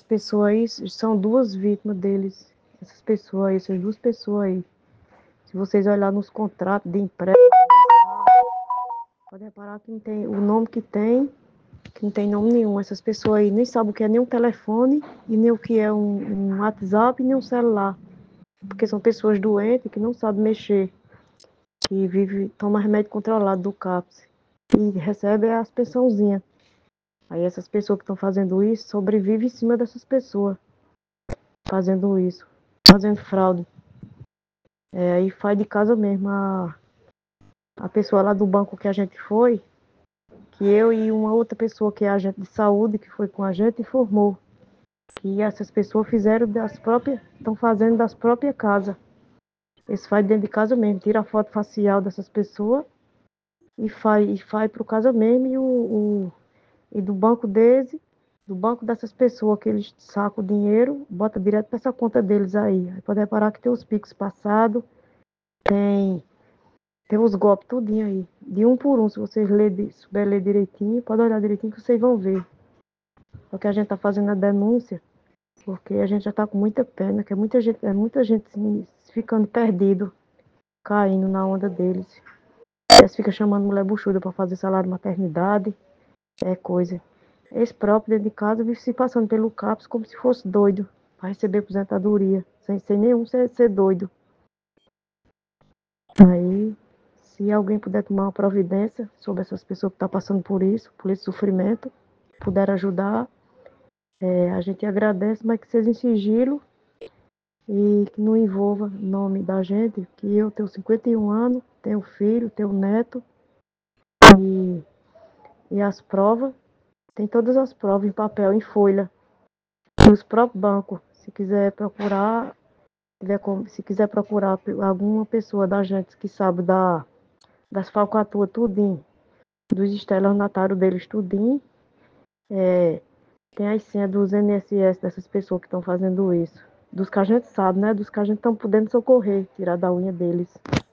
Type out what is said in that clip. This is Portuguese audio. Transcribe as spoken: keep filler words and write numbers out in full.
pessoas aí são duas vítimas deles. Essas pessoas aí, essas duas pessoas aí. Se vocês olharem nos contratos de empréstimo, pode reparar que não tem o nome que tem, que não tem nome nenhum. Essas pessoas aí nem sabem o que é nem um telefone, e nem o que é um, um WhatsApp, nem um celular. Porque são pessoas doentes que não sabem mexer. Que vive, toma remédio controlado do CAPS. E recebe as pensãozinhas. Aí essas pessoas que estão fazendo isso, sobrevivem em cima dessas pessoas. Fazendo isso. Fazendo fraude. É, aí faz de casa mesmo. A, a pessoa lá do banco que a gente foi, que eu e uma outra pessoa que é agente de saúde, que foi com a gente, informou que essas pessoas fizeram das próprias, estão fazendo das próprias casas. Eles fazem dentro de casa mesmo, tira a foto facial dessas pessoas e faz, e faz pro casa mesmo e, o, o, e do banco deles, do banco dessas pessoas que eles sacam o dinheiro, bota direto para essa conta deles aí. Aí pode reparar que tem os Pix passados, tem, tem os golpes tudinho aí, de um por um, se vocês ler, souber ler direitinho, pode olhar direitinho que vocês vão ver. O que a gente tá fazendo a denúncia, porque a gente já tá com muita pena, que é muita gente, é muita gente assim, ficando perdido, caindo na onda deles. Eles ficam chamando mulher buchuda para fazer salário maternidade, é coisa. Esse próprio dentro de casa vive se passando pelo CAPS como se fosse doido, para receber aposentadoria, sem, sem nenhum ser, ser doido. Aí, se alguém puder tomar uma providência sobre essas pessoas que estão passando por isso, por esse sofrimento, puder ajudar, é, a gente agradece, mas que seja em sigilo e que não envolva o nome da gente, que eu tenho cinquenta e um anos, tenho filho, tenho neto, e, e as provas, tem todas as provas em papel, em folha, e os próprios bancos, se quiser procurar, tiver como, se quiser procurar alguma pessoa da gente que sabe da, das falcatruas tudinho, dos estelionatários deles tudinho, é, tem as senhas dos I N S S dessas pessoas que estão fazendo isso. Dos que a gente sabe, né? Dos que a gente estão podendo socorrer, tirar da unha deles.